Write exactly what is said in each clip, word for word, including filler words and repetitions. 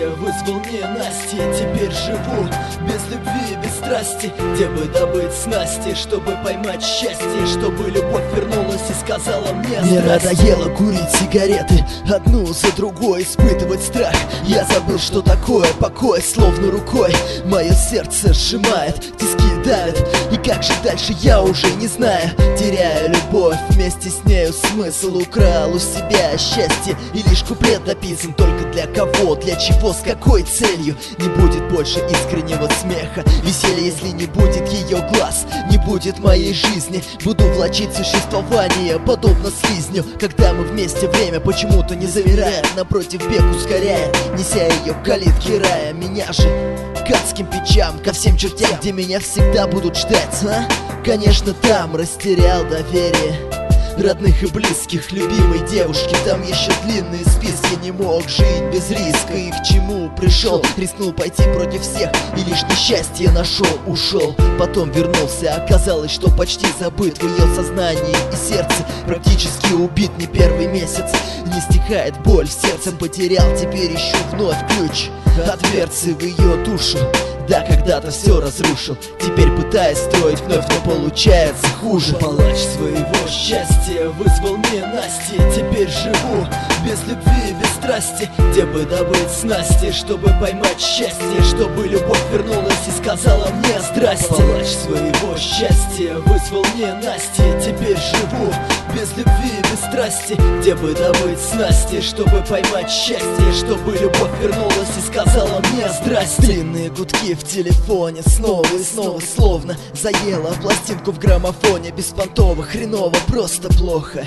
счастье вызвал ненастье. Теперь живу без любви, без страсти, где бы добыть снасти, чтобы поймать счастье, чтобы любовь вернулась и сказала мне: мне надоело курить сигареты, одну за другой испытывать страх. Я забыл, что такое покой, словно рукой мое сердце сжимает, тиски давят. И как же дальше, я уже не знаю. Теряю любовь, вместе с нею смысл. Украл у себя счастье, и лишь куплет написан только для кого, для чего, с какой целью. Не будет больше искреннего смеха, веселья, если не будет ее глаз. Не будет моей жизни, буду влачить существование, подобно слизню. Когда мы вместе, время почему-то не замирает, напротив бег ускоряет, неся ее к калитке рая. Меня же к адским печам, ко всем чертям, где меня всегда будут ждать, а? Конечно, там растерял доверие родных и близких, любимой девушки. Там еще длинные списки, не мог жить без риска. И к чему пришел, рискнул пойти против всех, и лишь несчастье нашел, ушел. Потом вернулся, оказалось, что почти забыт в ее сознании и сердце. Практически убит не первый месяц, не стихает боль, в сердце потерял. Теперь ищу вновь ключ от дверцы в ее душу. Да, когда-то все разрушил, теперь пытаясь строить вновь, но получается хуже. Палач своего счастья вызвал ненастье. Теперь живу без любви, без страсти, где бы добыть снасти, чтобы поймать счастье, чтобы любовь вернулась и сказала мне: здрасте. Палач своего счастья вызвал ненастье. Теперь живу без любви, без страсти, где бы добыть снасти, чтобы поймать счастье, чтобы любовь вернулась и сказала мне: здрасте. Длинные гудки в телефоне, снова и снова, словно заела пластинку в граммофоне. Беспонтово, хреново, просто плохо.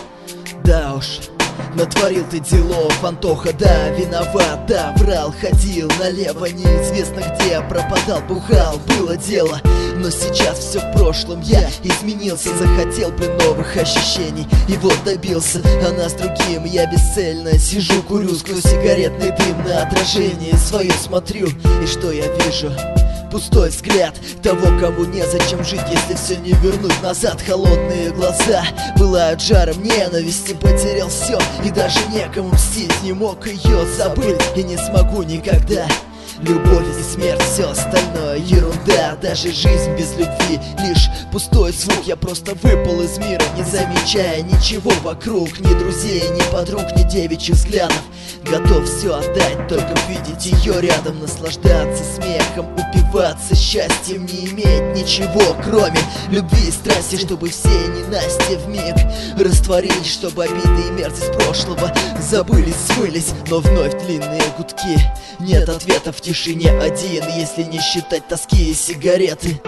Да уж, натворил ты делов, Антоха, да, виноват, да, врал, ходил налево, неизвестно где, пропадал, бухал, было дело. Но сейчас все в прошлом, я изменился, захотел, блин, новых ощущений, и вот добился. Она с другим, я бесцельно сижу, курю, сквозь сигаретный дым на отражение свое смотрю. И что я вижу? Пустой взгляд того, кому незачем жить, если все не вернуть назад. Холодные глаза пылают жаром ненависти, потерял все и даже некому мстить. Не мог ее забыть и не смогу никогда. Любовь и смерть, все остальное ерунда. Даже жизнь без любви лишь пустой звук. Я просто выпал из мира, не замечая ничего вокруг. Ни друзей, ни подруг, ни девичьих взглядов. Готов все отдать, только видеть ее рядом. Наслаждаться смехом, упиваться счастьем, не иметь ничего, кроме любви и страсти. Чтобы все ненасти вмиг растворились, чтобы обиды и мерзость прошлого забылись, смылись. Но вновь длинные гудки, нет ответов в тишине один, если не считать тоски и сигареты.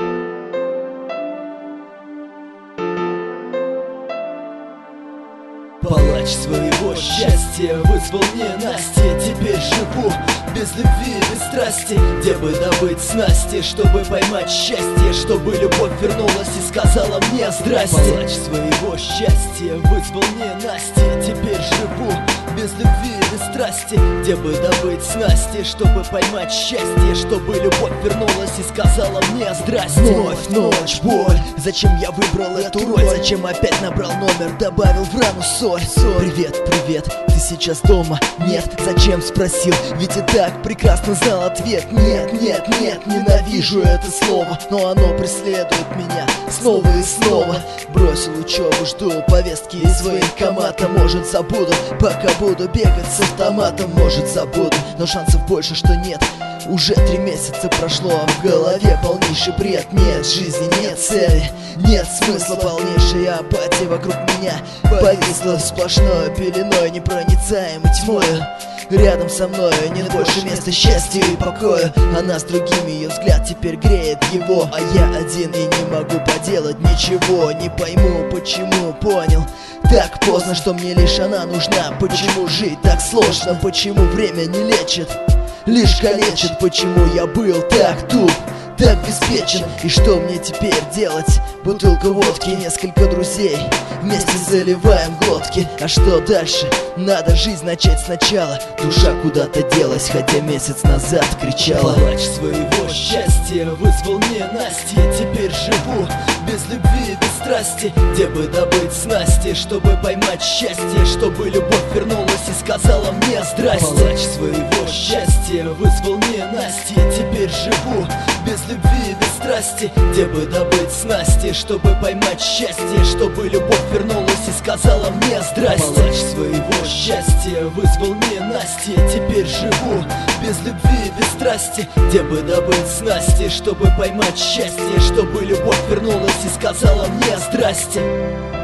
Палач своего счастья вызвал ненастье. Теперь живу без любви, без страсти, где бы добыть снасти, чтобы поймать счастье, чтобы любовь вернулась и сказала мне: здрасте. Палач своего счастья вызвал ненастье. Теперь живу без любви, без страсти, где бы добыть снасти, чтобы поймать счастье, чтобы любовь вернулась и сказала мне: здрасте. Вновь ночь, боль, зачем я выбрал эту роль? Зачем опять набрал номер, добавил в рану соль? Привет, привет, ты сейчас дома? Нет, зачем спросил? Ведь и так прекрасно знал ответ. Нет, нет, нет, ненавижу это слово, но оно преследует меня снова и снова. Бросил учебу, жду повестки из военкомата. Может забуду, пока буду бегать с автоматом. Может забуду, но шансов больше, что нет. Уже три месяца прошло, а в голове полнейший бред. Нет жизни, нет цели, нет смысла, полнейшая апатия вокруг меня повисла сплошной пеленой, непроницаемой тьмою. Рядом со мною нет больше места счастью и покою. Она с другим, ее взгляд теперь греет его, а я один и не могу поделать ничего. Не пойму, почему, понял так поздно, что мне лишь она нужна. Почему жить так сложно, почему время не лечит, лишь калечит. Почему я был так туп, так обеспечен. И что мне теперь делать? Бутылка водки, несколько друзей, вместе заливаем глотки. А что дальше? Надо жизнь начать сначала. Душа куда-то делась, хотя месяц назад кричала. Плач своего счастья вызвал ненастье. Я теперь живу без любви, без страсти. Где бы добыть снасти, чтобы поймать счастье, чтобы любовь вернулась и сказала мне здрасте. Плач своего счастья вызвал ненастье. Я теперь живу без любви, без страсти. Где бы добыть снасти, чтобы поймать счастье, чтобы любовь вернулась и сказала мне здрасте. Плач своего счастья вызвал ненастье. Я теперь живу без любви, без страсти. Где бы добыть снасти, чтобы поймать счастье, чтобы любовь вернулась и сказала мне здрасте.